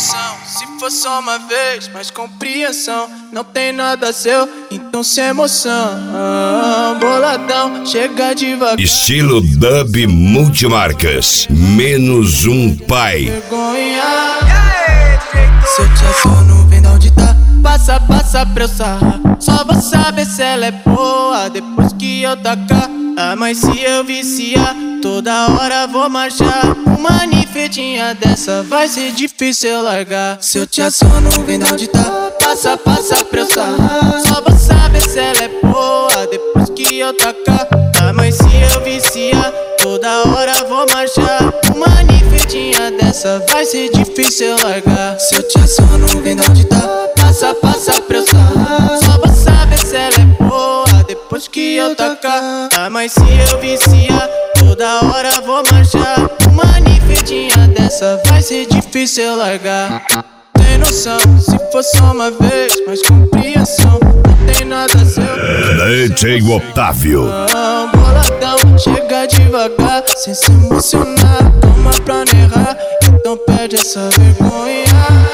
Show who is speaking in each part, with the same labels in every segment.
Speaker 1: noção, se for só uma vez, mais compreensão. Não tem nada seu, então sem emoção. Boladão, chega devagar.
Speaker 2: Estilo dub multimarcas, menos um pai.
Speaker 1: Vergonha. Se eu te assono, vem da onde tá. Passa pra eu sarrar. Só vou saber se ela é boa depois que eu tacar. Mas se eu viciar, toda hora vou marchar. Uma ninfetinha dessa vai ser difícil eu largar. Se eu te assono, vem da onde tá. Passa pra eu sarrar. Só vou saber se ela é boa depois que eu tacar. Mas se eu viciar, toda hora vou marchar. Uma ninfetinha dessa vai ser difícil eu largar. Se eu te assono, vem da onde tá. Passa pra eu sarrar. Só vou saber se ela é boa depois que eu tacar. Mas se eu viciar, toda hora vou marchar. Uma ninfetinha dessa vai ser difícil eu largar. Tem noção, se for só uma vez, mais compreensão. Não tem nada seu.
Speaker 2: DJ Otávio.
Speaker 1: Boladão, chega devagar, sem se emocionar. Toma pra não errar, então perde essa vergonha.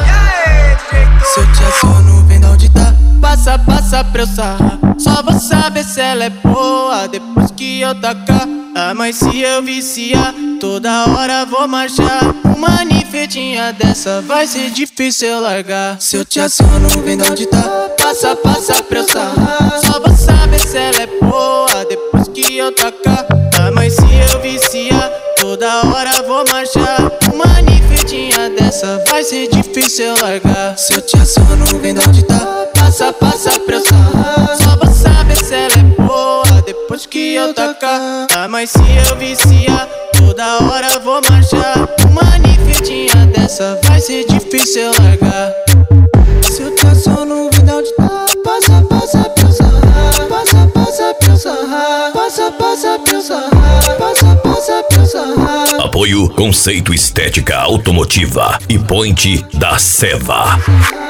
Speaker 1: Se eu te assono, vem da onde tá. Passa pra eu sarrar. Só vou saber se ela é boa depois que eu tacar. Mas se eu viciar, toda hora vou marchar. Uma ninfetinha dessa vai ser difícil eu largar. Se eu te assono, vem da onde tá. Passa pra eu sarrar. Só vou saber se ela é boa depois que eu tacar. Mas se eu viciar, toda hora vou marchar. Uma ninfetinha dessa vai ser difícil eu largar. Se eu te assono, vem da onde tá. Passa pra eu sarrar. Só vou saber se ela é boa depois que eu tacar. Mas se eu viciar, toda hora vou marchar. Uma ninfetinha dessa vai ser difícil eu largar. Se eu te assono, vem da onde tá. Passa pra eu sarrar. Passa pra eu sarrar. Passa pra eu sarrar. Passa pra eu sarrar.
Speaker 2: Apoio Conceito Estética Automotiva e Point da Seva.